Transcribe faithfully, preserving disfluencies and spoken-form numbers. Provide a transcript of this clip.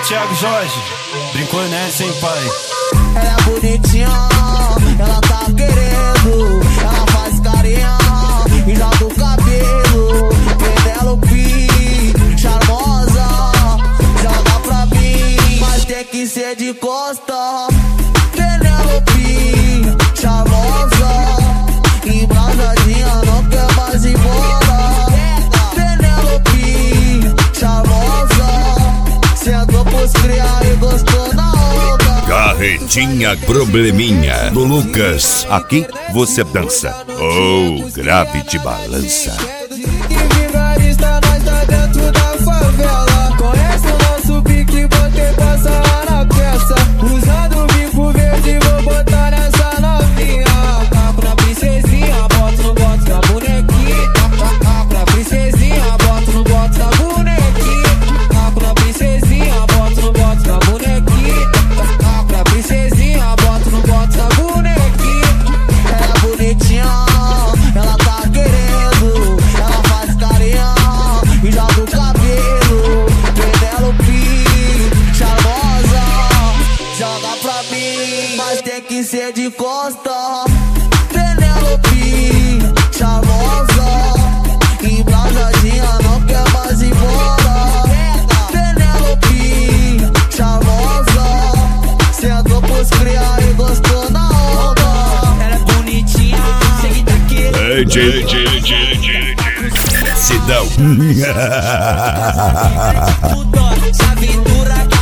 Thiago Jorge, brincou nessa, hein, pai? Ela é bonitinha, ela tá querendo. Ela faz carinha e joga o cabelo. Penelope, charmosa, joga pra mim, mas tem que ser de costa. Penelope, charmosa, embrasadinha, não quer mais ir embora. Penelope, charmosa, sentou pros cria e gostou na onda. Carretinha Probleminha do Lucas. Aqui você dança ou oh, grave te balança. Vigarista, nós tá dentro da favela. Conhece o nosso pique, botei passa na peça. Usando o bico verde, vou botar nessa novinha. Tá pra princesinha, bota no boto da bonequinha. Tá pra princesinha, bota no boto da bonequinha. Tá pra princesinha, bota no boto da bonequinha. Tá pra princesinha, bota no boto da bonequinha. Ela é bonitinha, ela tá querendo. Ela faz carinha e joga o cabelo. Penelope, charmosa, joga pra mim, mas tem que ser de costa. Penelope, charmosa, embrasadinha, não quer mais ir embora. Penelope, charmosa, sentou pros cria e gostou na onda. Ela é bonitinha, sei que Ei, J, J, J, J, Sidão. Essa aventura